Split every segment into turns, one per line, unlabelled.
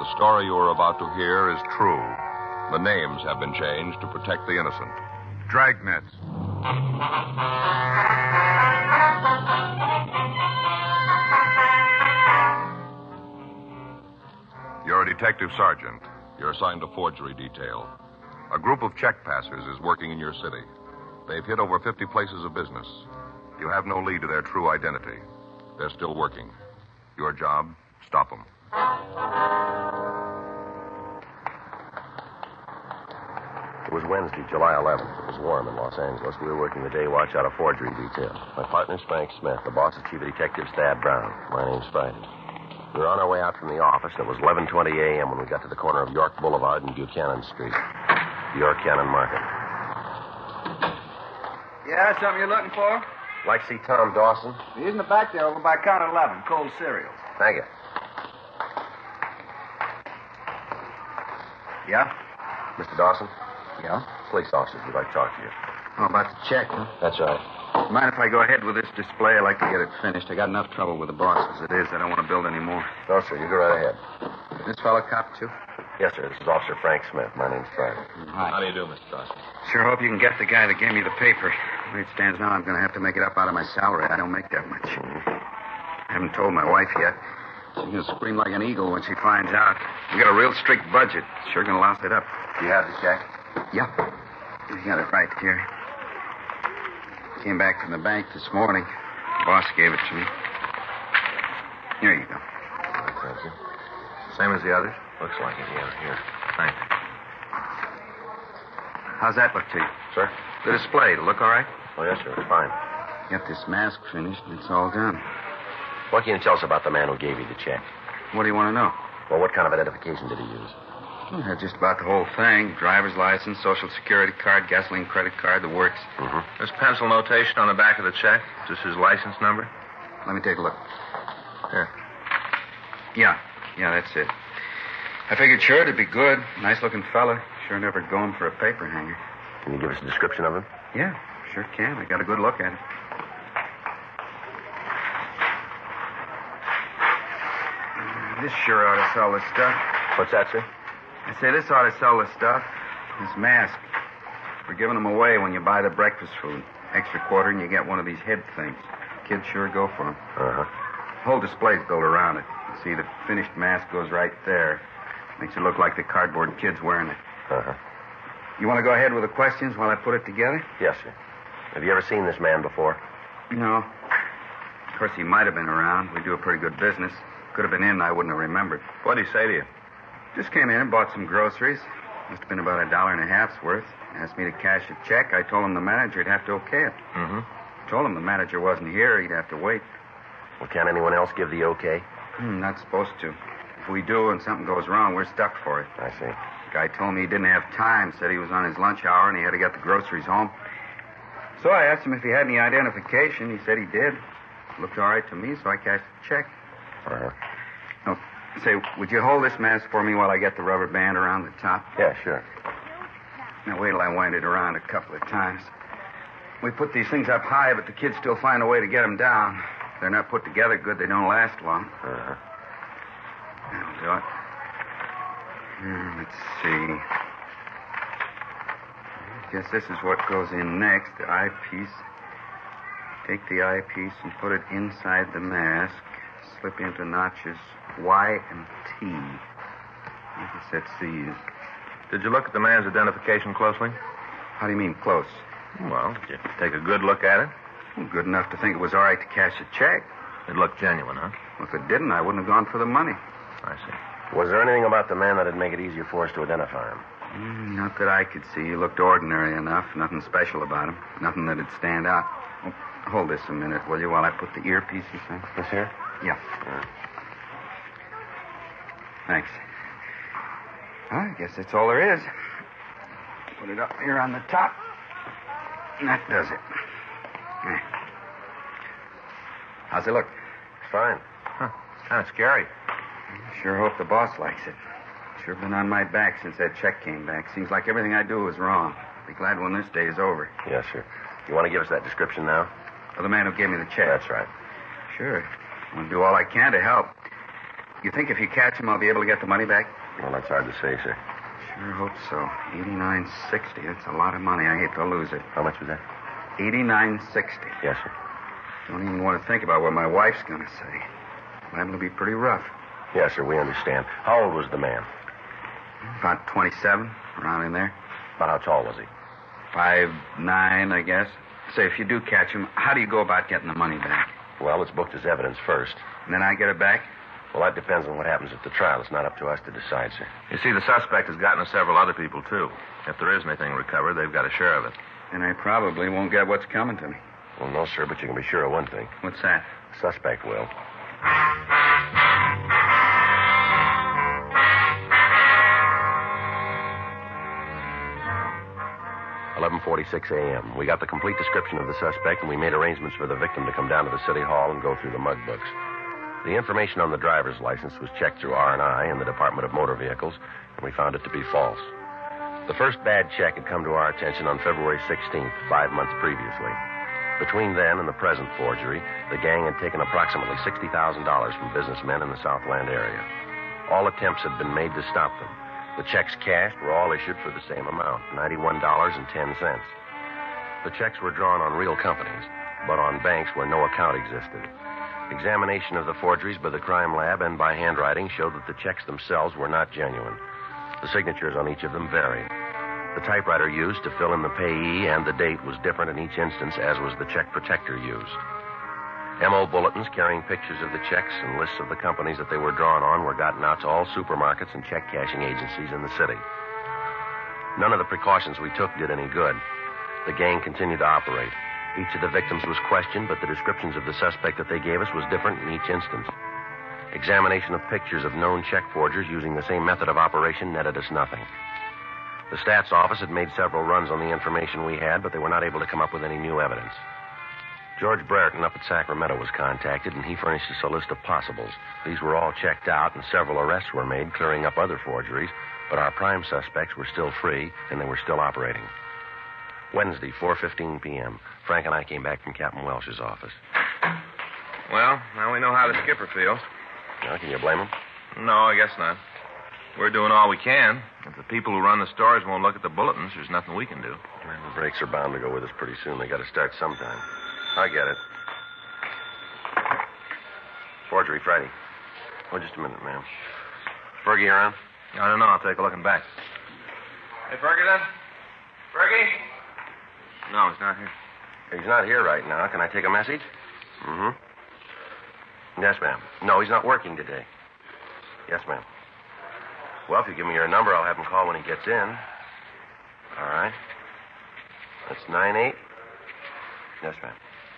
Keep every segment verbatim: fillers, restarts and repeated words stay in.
The story you are about to hear is true. The names have been changed to protect the innocent.
Dragnets.
You're a detective sergeant. You're assigned to forgery detail. A group of check passers is working in your city. They've hit over fifty places of business. You have no lead to their true identity. They're still working. Your job, stop them.
It was Wednesday, July eleventh. It was warm in Los Angeles. We were working the day watch out of forgery detail. My partner's Frank Smith. The boss is Chief of Detectives Thad Brown. My name's Friday. We were on our way out from the office. It was eleven twenty a.m. when we got to the corner of York Boulevard and Buchanan Street. The York Cannon Market.
Yeah, something you're looking for?
Like to see Tom Dawson?
He's in the back there over by counter eleven, cold cereal.
Thank you.
Yeah?
Mister Dawson?
Yeah?
Police officers would like to talk to you.
Oh, about the check, huh?
That's right.
Mind if I go ahead with this display? I'd like to get it finished. I got enough trouble with the boss as it is. I don't want to build any more.
No, sir. You go right ahead.
Is this fellow cop, too?
Yes, sir. This is Officer Frank Smith. My name's Friday.
Hi.
How do you do, Mister Dawson?
Sure hope you can get the guy that gave me the paper. The way it stands now, I'm going to have to make it up out of my salary. I don't make that much. I haven't told my wife yet. She's going to scream like an eagle when she finds out. We got a real strict budget. Sure going to louse it up.
Do you have the check?
Yep. You got it right here. Came back from the bank this morning. The boss gave it to me. Here you go.
Thank you.
Same as the others?
Looks like it, yeah. Here.
Thanks.
How's that look to you?
Sir?
The display, it'll look all right?
Oh, yes, sir. It's fine.
Get this mask finished, and it's all done.
What can you tell us about the man who gave you the check?
What do you want to know?
Well, what kind of identification did he use?
Well, just about the whole thing. Driver's license, social security card, gasoline credit card, the works.
Mm-hmm.
This pencil notation on the back of the check, just his license number?
Let me take a look.
Here.
Yeah, yeah, that's it. I figured sure it'd be good. Nice-looking fella. Sure never going for a paper hanger.
Can you give us a description of him?
Yeah, sure can. I got a good look at him. Uh, This sure ought to sell this stuff.
What's that, sir?
I say this ought to sell this stuff. This mask. We're giving them away when you buy the breakfast food. Extra quarter and you get one of these head things. Kids sure go for them.
Uh-huh.
Whole display's built around it. You see, the finished mask goes right there. Makes it look like the cardboard kid's wearing it.
Uh-huh.
You want to go ahead with the questions while I put it together?
Yes, sir. Have you ever seen this man before?
No. Of course, he might have been around. We do a pretty good business. Could have been in, I wouldn't have remembered.
What'd he say to you?
Just came in and bought some groceries. Must have been about a dollar and a half's worth. Asked me to cash a check. I told him the manager would have to okay it.
Mm-hmm.
Told him the manager wasn't here. He'd have to wait.
Well, can anyone else give the okay?
Hmm, not supposed to. If we do and something goes wrong, we're stuck for it.
I see.
The guy told me he didn't have time. Said he was on his lunch hour and he had to get the groceries home. So I asked him if he had any identification. He said he did. Looked all right to me, so I cashed the check.
Uh-huh.
Oh, say, would you hold this mask for me while I get the rubber band around the top?
Yeah, sure.
Now, wait till I wind it around a couple of times. We put these things up high, but the kids still find a way to get them down. If they're not put together good, they don't last long.
Uh-huh.
That'll do it. Hmm, let's see. I guess this is what goes in next, the eyepiece. Take the eyepiece and put it inside the mask. Slip into notches Y and T. I guess that's these.
Did you look at the man's identification closely?
How do you mean, close?
Well, did you take a good look at it?
Well, good enough to think it was all right to cash a check.
It looked genuine, huh?
Well, if it didn't, I wouldn't have gone for the money.
I see.
Was there anything about the man that'd make it easier for us to identify him?
Mm, not that I could see. He looked ordinary enough. Nothing special about him. Nothing that'd stand out. Oh, hold this a minute, will you, while I put the earpieces in?
This here?
Yeah.
Yeah.
Thanks. Well, I guess that's all there is. Put it up here on the top. And that does it. Yeah. How's it look?
Fine.
Huh. It's kind of scary.
Sure hope the boss likes it. Sure been on my back since that check came back. Seems like everything I do is wrong. Be glad when this day is over.
Yes, sir. You want to give us that description now?
For the man who gave me the check.
That's right.
Sure. I want to do all I can to help. You think if you catch him, I'll be able to get the money back?
Well, that's hard to say, sir.
Sure hope so. eighty-nine sixty. That's a lot of money. I hate to lose it.
How much was that?
eighty-nine sixty.
Yes, sir.
Don't even want to think about what my wife's going to say. Liable to be pretty rough.
Yes, sir, we understand. How old was the man?
About twenty-seven, around in there.
About how tall was he?
Five nine, I guess. Say, if you do catch him, how do you go about getting the money back?
Well, it's booked as evidence first.
And then I get it back?
Well, that depends on what happens at the trial. It's not up to us to decide, sir.
You see, the suspect has gotten to several other people, too. If there is anything recovered, they've got a share of it.
And I probably won't get what's coming to me.
Well, no, sir, but you can be sure of one thing.
What's that?
The suspect will. eleven forty-six a.m. We got the complete description of the suspect, and we made arrangements for the victim to come down to the city hall and go through the mug books. The information on the driver's license was checked through R and I in the Department of Motor Vehicles, and we found it to be false. The first bad check had come to our attention on February sixteenth, five months previously. Between then and the present forgery, the gang had taken approximately sixty thousand dollars from businessmen in the Southland area. All attempts had been made to stop them. The checks cashed were all issued for the same amount, ninety-one dollars and ten cents. The checks were drawn on real companies, but on banks where no account existed. Examination of the forgeries by the crime lab and by handwriting showed that the checks themselves were not genuine. The signatures on each of them varied. The typewriter used to fill in the payee and the date was different in each instance, as was the check protector used. M O bulletins carrying pictures of the checks and lists of the companies that they were drawn on were gotten out to all supermarkets and check cashing agencies in the city. None of the precautions we took did any good. The gang continued to operate. Each of the victims was questioned, but the descriptions of the suspect that they gave us was different in each instance. Examination of pictures of known check forgers using the same method of operation netted us nothing. The stats office had made several runs on the information we had, but they were not able to come up with any new evidence. George Brereton up at Sacramento was contacted, and he furnished us a list of possibles. These were all checked out, and several arrests were made, clearing up other forgeries, but our prime suspects were still free, and they were still operating. Wednesday, four fifteen p.m., Frank and I came back from Captain Welsh's office.
Well, now we know how the skipper feels.
Now, can you blame him?
No, I guess not. We're doing all we can. If the people who run the stores won't look at the bulletins, there's nothing we can do.
Well, the brakes are bound to go with us pretty soon. They got to start sometime. I get it. Forgery Friday. Oh, just a minute, ma'am. Fergie around?
I don't know. I'll take a look and back. Hey, Ferguson? Fergie? No, he's not here.
He's not here right now. Can I take a message? Mm-hmm. Yes, ma'am. No, he's not working today. Yes, ma'am. Well, if you give me your number, I'll have him call when he gets in. All right. That's nine eight. Yes, ma'am.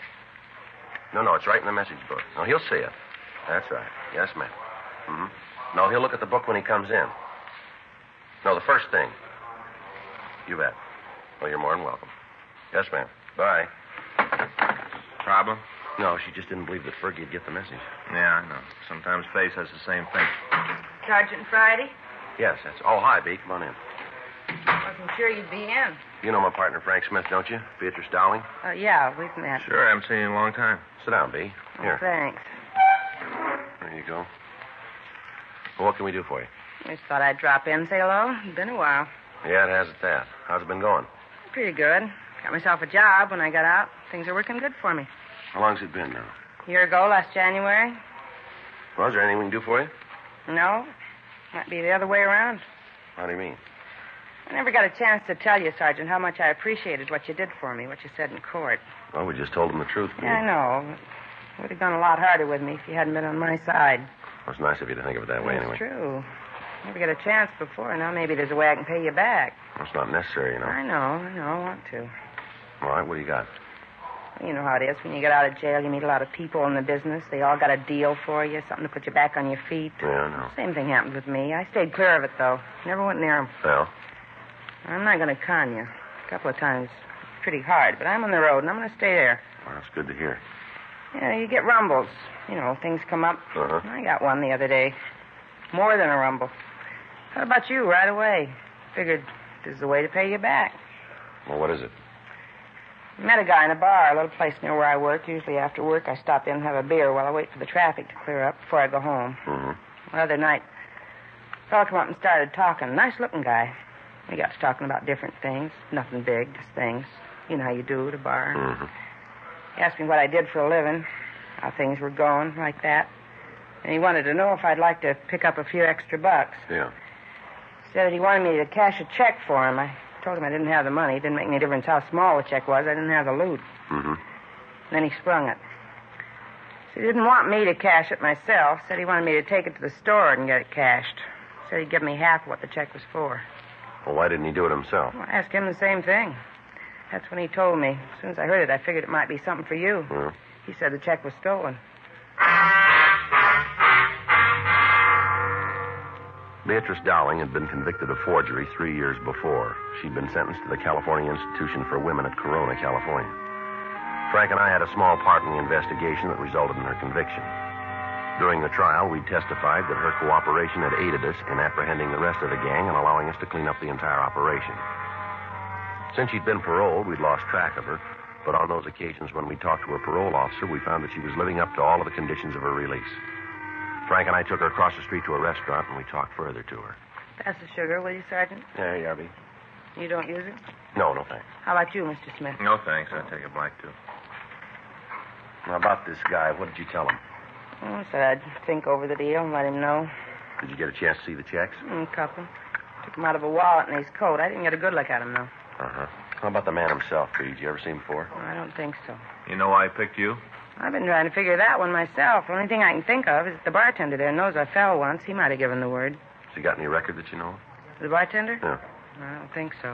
No, no, it's right in the message book. No, he'll see it. That's right. Yes, ma'am. Mm-hmm. No, he'll look at the book when he comes in. No, the first thing. You bet. Well, you're more than welcome. Yes, ma'am. Bye.
Problem?
No, she just didn't believe that Fergie'd get the message.
Yeah, I know. Sometimes Face has the same thing.
Sergeant Friday?
Yes, that's... Oh, hi, B. Come on in.
Wasn't sure you'd be in.
You know my partner, Frank Smith, don't you? Beatrice Dowling?
Uh, yeah, we've met.
Sure, I haven't seen you in a long time.
Sit down, B. Here.
Oh, thanks.
There you go. Well, what can we do for you?
I just thought I'd drop in and say hello. It's been a while.
Yeah, it has at that. How's it been going?
Pretty good. Got myself a job when I got out. Things are working good for me.
How long's it been now?
A year ago, last January.
Well, is there anything we can do for you?
No. Might be the other way around.
How do you mean?
I never got a chance to tell you, Sergeant, how much I appreciated what you did for me, what you said in court.
Well, we just told him the truth, B.
Yeah, I know. It would have gone a lot harder with me if you hadn't been on my side.
Well, it's nice of you to think of it that way,
That's
anyway.
true. Never got a chance before. Now maybe there's a way I can pay you back.
Well, it's not necessary, you know.
I know, I know. I want to.
All right, what do you got?
You know how it is. When you get out of jail, you meet a lot of people in the business. They all got a deal for you, something to put you back on your feet.
Yeah, I know.
Same thing happened with me. I stayed clear of it, though. Never went near 'em.
Well?
I'm not going to con you. A couple of times, pretty hard, but I'm on the road, and I'm going to stay there.
Well, that's good to hear.
Yeah, you get rumbles. You know, things come up.
Uh-huh.
I got one the other day. More than a rumble. How about you, right away? Figured this is a way to pay you back.
Well, what is it?
Met a guy in a bar, a little place near where I work. Usually after work, I stop in and have a beer while I wait for the traffic to clear up before I go home.
Mm-hmm.
The other night, fellow come up and started talking. Nice-looking guy. We got to talking about different things. Nothing big, just things. You know how you do at a bar.
Mm-hmm.
He asked me what I did for a living, how things were going, like that. And he wanted to know if I'd like to pick up a few extra bucks.
Yeah.
He said that he wanted me to cash a check for him. I told him I didn't have the money. It didn't make any difference how small the check was. I didn't have the loot.
Mm-hmm.
Then he sprung it. So he didn't want me to cash it myself. Said he wanted me to take it to the store and get it cashed. Said he'd give me half what the check was for.
Well, why didn't he do it himself?
Well, I asked him the same thing. That's when he told me. As soon as I heard it, I figured it might be something for you.
Yeah.
He said the check was stolen.
Beatrice Dowling had been convicted of forgery three years before. She'd been sentenced to the California Institution for Women at Corona, California. Frank and I had a small part in the investigation that resulted in her conviction. During the trial, we testified that her cooperation had aided us in apprehending the rest of the gang and allowing us to clean up the entire operation. Since she'd been paroled, we'd lost track of her, but on those occasions when we talked to her parole officer, we found that she was living up to all of the conditions of her release. Frank and I took her across the street to a restaurant, and we talked further to her.
Pass the sugar, will you, Sergeant?
There you are, B.
You don't use it?
No, no, thanks.
How about you, Mister Smith?
No, thanks. I'll take a black, too.
Now, about this guy, what did you tell him?
Well, I said I'd think over the deal and let him know.
Did you get a chance to see the checks?
Mm, a couple. Took him out of a wallet in his coat. I didn't get a good look at him, though.
Uh-huh. How about the man himself, B? Did you ever see him before?
Well, I don't think so.
You know why I picked you?
I've been trying to figure that one myself. The only thing I can think of is that the bartender there knows I fell once. He might have given the word.
Has he got any record that you know of?
The bartender?
Yeah.
I don't think so.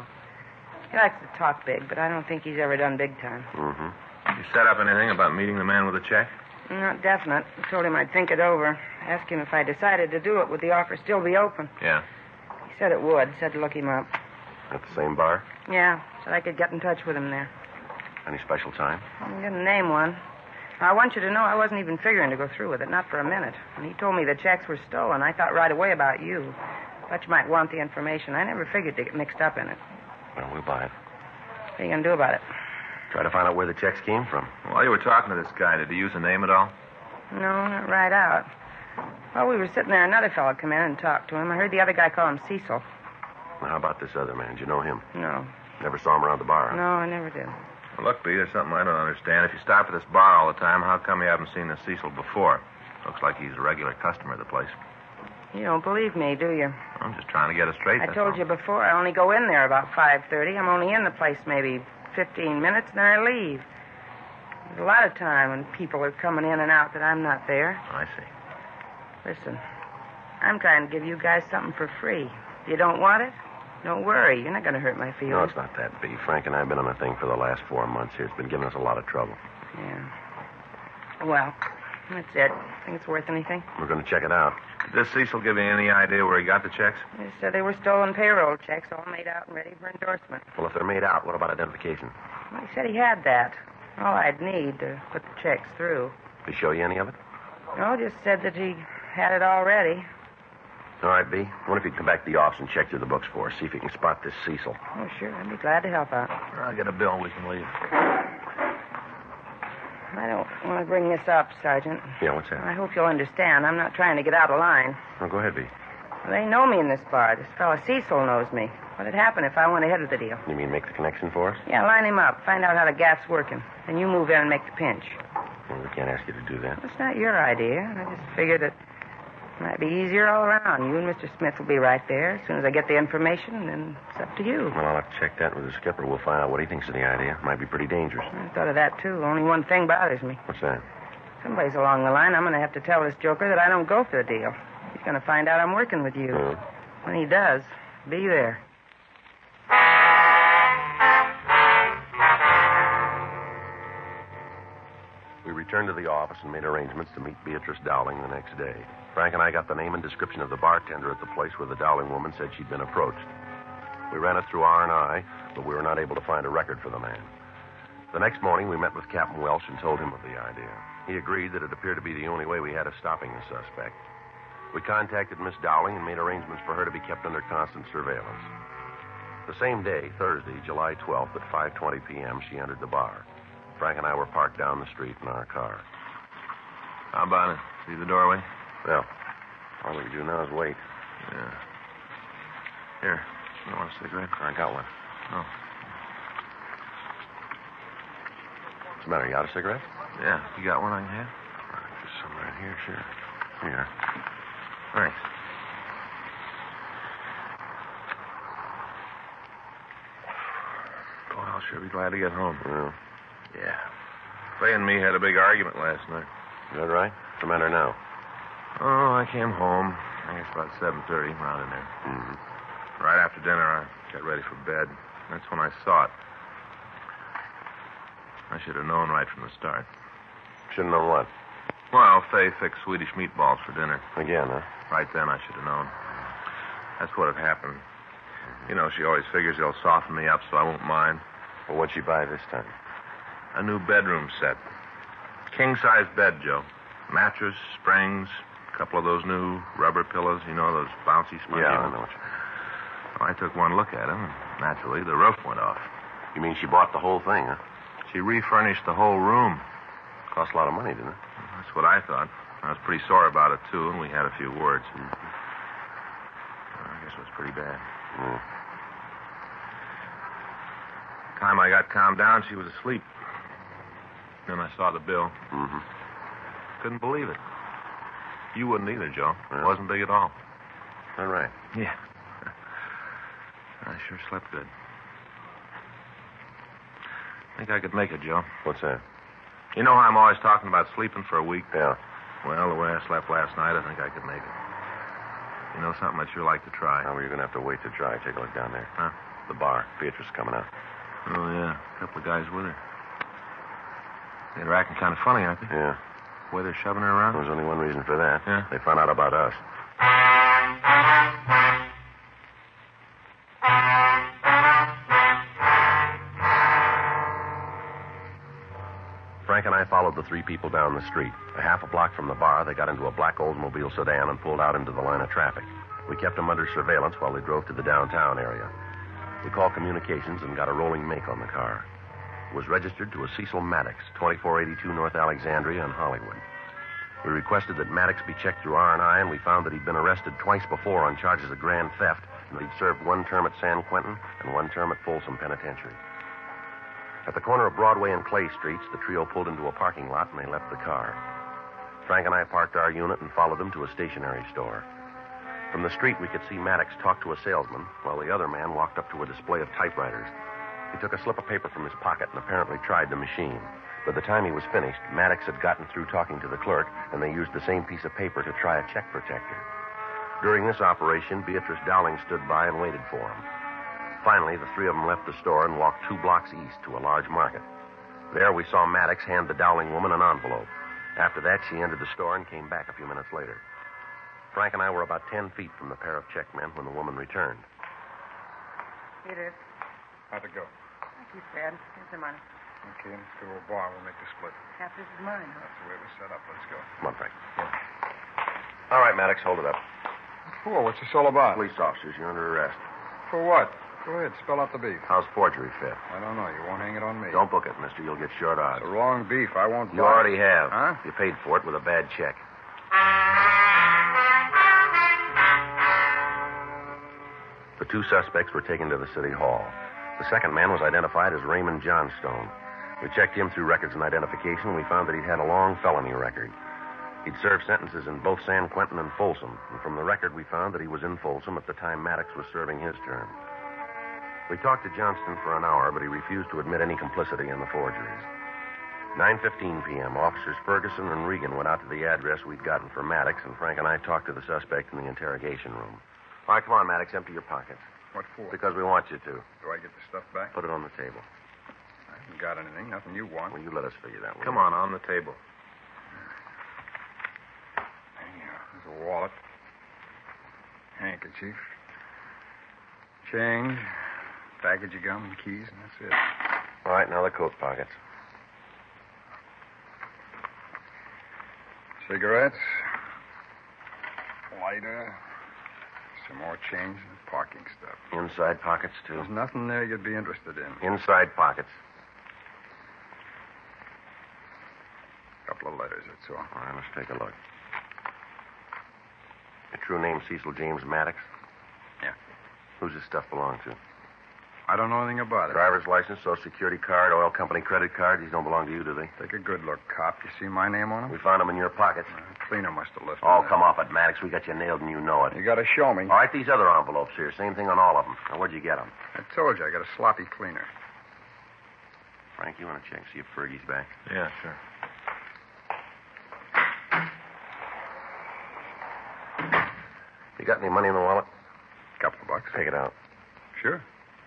He likes to talk big, but I don't think he's ever done big time.
Mm-hmm.
You set up anything about meeting the man with the check?
Not definite. I told him I'd think it over. Asked him if I decided to do it, would the offer still be open?
Yeah.
He said it would. Said to look him up.
At the same bar?
Yeah. Said I could get in touch with him there.
Any special time?
I didn't name one. I want you to know I wasn't even figuring to go through with it, not for a minute. When he told me the checks were stolen, I thought right away about you. Thought you might want the information. I never figured to get mixed up in it.
Well, we'll buy it.
What are you going to do about it?
Try to find out where the checks came from.
While you were talking to this guy, did he use a name at all?
No, not right out. While we were sitting there, another fellow come in and talked to him. I heard the other guy call him Cecil.
Now, how about this other man? Did you know him?
No.
Never saw him around the bar, huh?
No, I never did.
Well, look, B, there's something I don't understand. If you stop at this bar all the time, how come you haven't seen this Cecil before? Looks like he's a regular customer of the place.
You don't believe me, do you?
I'm just trying to get it straight.
I
that's
told
all.
you before, I only go in there about five thirty. I'm only in the place maybe fifteen minutes, and then I leave. There's a lot of time when people are coming in and out that I'm not there.
I see.
Listen, I'm trying to give you guys something for free. If you don't want it, don't worry. You're not going to hurt my feelings.
No, it's not that, B. Frank and I have been on a thing for the last four months here. It's been giving us a lot of trouble.
Yeah. Well, that's it. Think it's worth anything?
We're going to check it out.
Did this Cecil give you any idea where he got the checks?
They said they were stolen payroll checks, all made out and ready for endorsement.
Well, if they're made out, what about identification?
Well, he said he had that. All I'd need to put the checks through.
Did he show you any of it?
No, just said that he had it already.
All right, B. I wonder if you'd come back to the office and check through the books for us. See if you can spot this Cecil.
Oh, sure. I'd be glad to help out.
I'll get a bill. We can leave.
I don't want to bring this up, Sergeant.
Yeah, what's that?
I hope you'll understand. I'm not trying to get out of line.
Oh, go ahead, B.
Well, they know me in this bar. This fella Cecil knows me. What'd happen if I went ahead with the deal?
You mean make the connection for us?
Yeah, line him up. Find out how the gap's working. Then you move in and make the pinch.
Well, we can't ask you to do that.
It's not your idea. I just figured that it might be easier all around. You and Mister Smith will be right there. As soon as I get the information, then it's up to you.
Well, I'll have to check that with the skipper. We'll find out what he thinks of the idea. Might be pretty dangerous.
I thought of that, too. Only one thing bothers me.
What's that?
Someplace along the line, I'm going to have to tell this joker that I don't go for the deal. He's going to find out I'm working with you.
Uh,
When he does, be there.
We returned to the office and made arrangements to meet Beatrice Dowling the next day. Frank and I got the name and description of the bartender at the place where the Dowling woman said she'd been approached. We ran it through R and I, but we were not able to find a record for the man. The next morning, we met with Captain Welsh and told him of the idea. He agreed that it appeared to be the only way we had of stopping the suspect. We contacted Miss Dowling and made arrangements for her to be kept under constant surveillance. The same day, Thursday, July twelfth, at five twenty p.m., she entered the bar. Frank and I were parked down the street in our car.
How about it? See the doorway?
Well, all we can do now is wait.
Yeah. Here. You want a cigarette?
I got one.
Oh.
What's the matter? You out a cigarette?
Yeah. You got one I can have?
There's some right here, sure. Here.
Thanks. Oh, I'll sure be glad to get home.
Well, yeah.
Fay and me had a big argument last night.
Is that right? What's the matter now?
Oh, I came home. I guess about seven thirty, around in there.
Mm-hmm.
Right after dinner, I got ready for bed. That's when I saw it. I should have known right from the start.
Shouldn't know what.
Well, Fay fixed Swedish meatballs for dinner.
Again, huh?
Right then, I should have known. That's what had happened. You know, she always figures they'll soften me up so I won't mind.
Well, what'd she buy this time?
A new bedroom set. King-size bed, Joe. Mattress, springs, a couple of those new rubber pillows, you know, those bouncy spongy
Yeah, I
ones.
know what you mean.
Well, I took one look at them, and naturally, the roof went off.
You mean she bought the whole thing, huh?
She refurnished the whole room.
Cost a lot of money, didn't it?
That's what I thought. I was pretty sore about it, too, and we had a few words.
Mm-hmm.
Well, I guess it was pretty bad.
Mm.
The time I got calmed down, she was asleep. Then I saw the bill.
Mm-hmm.
Couldn't believe it. You wouldn't either, Joe.
Yeah.
It wasn't big at all.
All right.
Yeah. I sure slept good. Think I could make it, Joe.
What's that?
You know how I'm always talking about sleeping for a week?
Yeah.
Well, the way I slept last night, I think I could make it. You know something I'd sure like to try?
Now, you're going to have to wait to try. Take a look down there.
Huh?
The bar. Beatrice is coming out.
Oh, yeah. A couple of guys with her. They're acting kind of funny, aren't they?
Yeah.
The way they're shoving her around?
There's only one reason for that.
Yeah?
They found out about us. Frank and I followed the three people down the street. A half a block from the bar, they got into a black Oldsmobile sedan and pulled out into the line of traffic. We kept them under surveillance while they drove to the downtown area. We called communications and got a rolling make on the car. It was registered to a Cecil Maddox, twenty-four eighty-two North Alexandria in Hollywood. We requested that Maddox be checked through R and I, and we found that he'd been arrested twice before on charges of grand theft, and that he'd served one term at San Quentin and one term at Folsom Penitentiary. At the corner of Broadway and Clay Streets, the trio pulled into a parking lot, and they left the car. Frank and I parked our unit and followed them to a stationery store. From the street, we could see Maddox talk to a salesman, while the other man walked up to a display of typewriters. He took a slip of paper from his pocket and apparently tried the machine. By the time he was finished, Maddox had gotten through talking to the clerk, and they used the same piece of paper to try a check protector. During this operation, Beatrice Dowling stood by and waited for him. Finally, the three of them left the store and walked two blocks east to a large market. There, we saw Maddox hand the Dowling woman an envelope. After that, she entered the store and came back a few minutes later. Frank and I were about ten feet from the pair of check men when the woman returned.
Peter.
How'd it go?
Thank you, Fred. Here's the money.
Okay, let's go to a bar. We'll make the split.
Half this is mine.
That's the way it was set up. Let's go.
Come on, Frank. All right, Maddox, hold it up.
What for? What's this all about?
Police officers, you're under arrest.
For what? Go ahead, spell out the beef.
How's forgery fit?
I don't know. You won't hang it on me.
Don't book it, mister. You'll get short odds.
It's the wrong beef. I won't
You
buy
already
it.
have.
Huh?
You paid for it with a bad check. The two suspects were taken to the city hall. The second man was identified as Raymond Johnstone. We checked him through records and identification, and we found that he'd had a long felony record. He'd served sentences in both San Quentin and Folsom, and from the record we found that he was in Folsom at the time Maddox was serving his term. We talked to Johnston for an hour, but he refused to admit any complicity in the forgeries. nine fifteen p.m., Officers Ferguson and Regan went out to the address we'd gotten for Maddox, and Frank and I talked to the suspect in the interrogation room. All right, come on, Maddox, empty your pockets.
What for?
Because we want you to.
Do I get the stuff back?
Put it on the table.
I haven't got anything. Nothing you want.
Well, you let us figure that one.
Come on, on the table.
Yeah, there's a wallet. Handkerchief. Change. Package of gum and keys, and that's it.
All right, now the coat pockets.
Cigarettes. Lighter. Some more change and parking stuff.
Inside pockets, too.
There's nothing there you'd be interested in.
Inside pockets.
A couple of letters, that's all.
All right, let's take a look. Your true name, Cecil James Maddox?
Yeah.
Who's this stuff belong to?
I don't know anything about it.
Driver's license, social security card, oil company credit card. These don't belong to you, do they?
Take a good look, cop. You see my name on them?
We found them in your pockets.
Uh, cleaner must have left them.
Oh,
there.
come off it, Maddox. We got you nailed and you know it.
You got to show me.
All right, these other envelopes here. Same thing on all of them. Now, where'd you get them?
I told you, I got a sloppy cleaner.
Frank, you want to check, see if Fergie's back?
Yeah, sure.
You got any money in the wallet?
Couple of bucks.
Take it out.
Sure.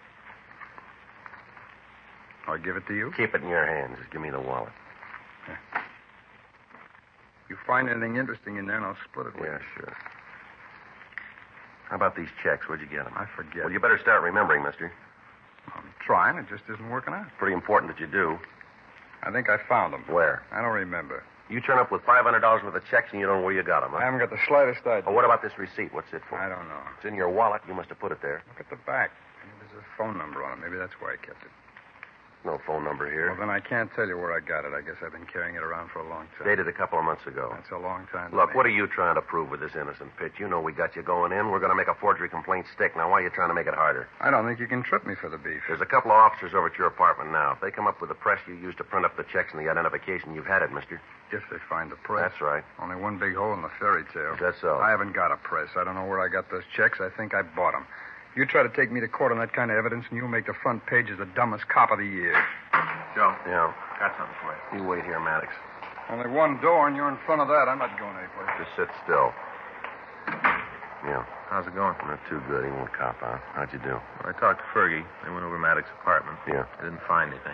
I'll give it to you.
Keep it in your hands. Just give me the wallet.
Yeah. You find anything interesting in there, and I'll split it with
Yeah,
you.
sure. How about these checks? Where'd you get them?
I forget.
Well, you better start remembering, mister.
I'm trying. It just isn't working out.
Pretty important that you do.
I think I found them.
Where?
I don't remember.
You turn up with five hundred dollars worth of checks and you don't know where you got them, huh?
I haven't got the slightest idea.
Oh, what about this receipt? What's it for?
I don't know.
It's in your wallet. You must have put it there.
Look at the back. Maybe there's a phone number on it. Maybe that's why I kept it.
No phone number here.
Well, then I can't tell you where I got it. I guess I've been carrying it around for a long time.
Dated a couple of months ago.
That's a long time. to
Look,
me.
what are you trying to prove with this innocent pitch? You know we got you going in. We're going to make a forgery complaint stick. Now, why are you trying to make it harder?
I don't think you can trip me for the beef.
There's a couple of officers over at your apartment now. If they come up with the press you used to print up the checks and the identification, you've had it, mister.
If they find the press.
That's right.
Only one big hole in the fairy tale.
Is that so?
I haven't got a press. I don't know where I got those checks. I think I bought them. You try to take me to court on that kind of evidence, and you'll make the front page as the dumbest cop of the year.
Joe,
Yeah.
got something for you.
You wait here, Maddox.
Only one door, and you're in front of that. I'm not going anyplace.
Just sit still. Yeah.
How's it going?
Not too good. He won't cop out. How'd you do?
Well, I talked to Fergie. They went over Maddox's apartment.
Yeah.
I didn't find anything.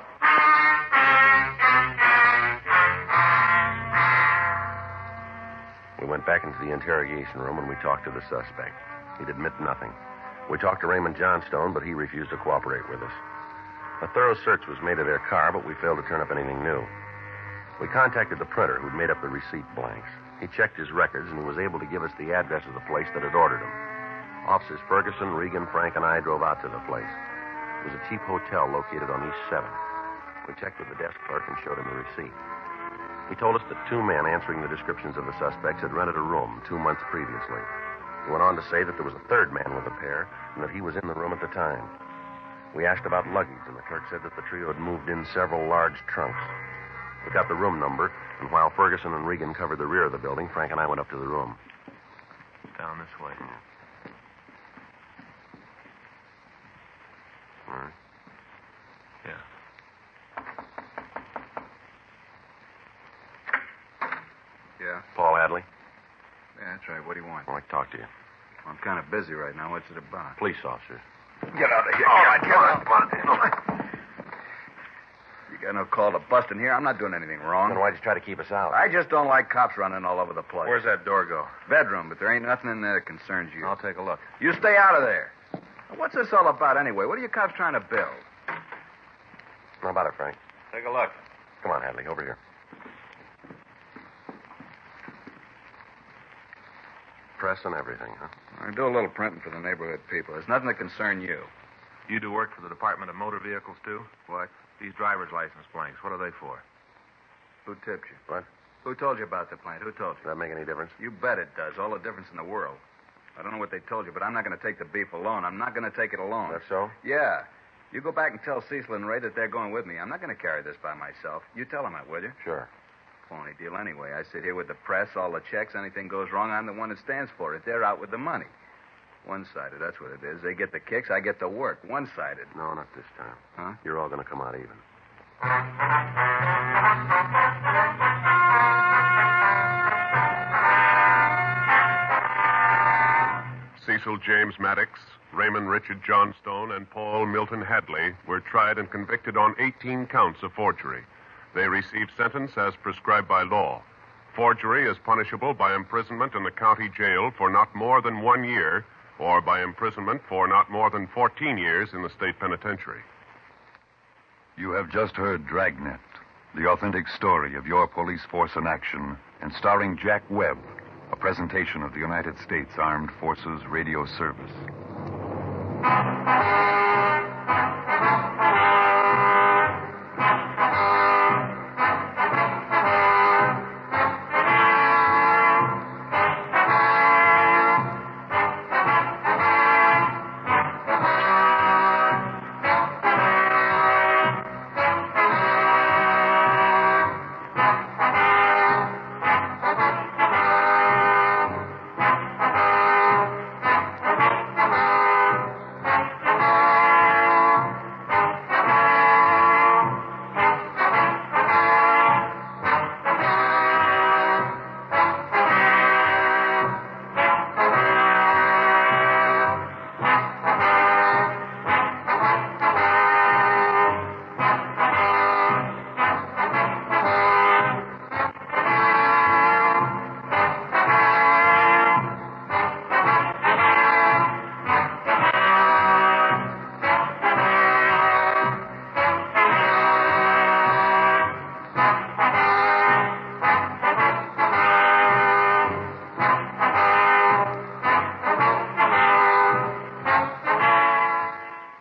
We went back into the interrogation room and we talked to the suspect. He'd admit nothing. We talked to Raymond Johnstone, but he refused to cooperate with us. A thorough search was made of their car, but we failed to turn up anything new. We contacted the printer who'd made up the receipt blanks. He checked his records, and he was able to give us the address of the place that had ordered them. Officers Ferguson, Regan, Frank, and I drove out to the place. It was a cheap hotel located on East seventh. We checked with the desk clerk and showed him the receipt. He told us that two men answering the descriptions of the suspects had rented a room two months previously. He went on to say that there was a third man with the pair and that he was in the room at the time. We asked about luggage, and the clerk said that the trio had moved in several large trunks. We got the room number, and while Ferguson and Regan covered the rear of the building, Frank and I went up to the room.
Down this way.
All right.
Yeah.
Yeah?
Paul Hadley,
Yeah, that's right. What do you want?
I'd like to talk to you.
I'm kind of busy right now. What's it about?
Police officers.
Get out of here.
All right, come on, come on.
You got no call to bust in here. I'm not doing anything wrong.
Then why'd you try to keep us out?
I just don't like cops running all over the place.
Where's that door go?
Bedroom, but there ain't nothing in there that concerns you.
I'll take a look.
You stay out of there. What's this all about anyway? What are you cops trying to build?
How about it, Frank?
Take a look.
Come on, Hadley, over here. Press and everything, huh?
I do a little printing for the neighborhood people. There's nothing that concern you.
You do work for the Department of Motor Vehicles, too?
What?
These driver's license blanks, what are they for?
Who tipped you?
What?
Who told you about the plant? Who told
Does
you?
that make any difference?
You bet it does. All the difference in the world. I don't know what they told you, but I'm not going to take the beef alone. I'm not going to take it alone.
That's so?
Yeah. You go back and tell Cecil and Ray that they're going with me. I'm not going to carry this by myself. You tell them that, will you?
Sure.
Phony deal anyway. I sit here with the press, all the checks. Anything goes wrong, I'm the one that stands for it. They're out with the money. One-sided, that's what it is. They get the kicks, I get the work. One-sided.
No, not this time.
Huh?
You're all going to come out even.
Cecil James Maddox, Raymond Richard Johnstone, and Paul Milton Hadley were tried and convicted on eighteen counts of forgery. They received sentence as prescribed by law. Forgery is punishable by imprisonment in the county jail for not more than one year, or by imprisonment for not more than fourteen years in the state penitentiary.
You have just heard Dragnet, the authentic story of your police force in action, and starring Jack Webb, a presentation of the United States Armed Forces Radio Service.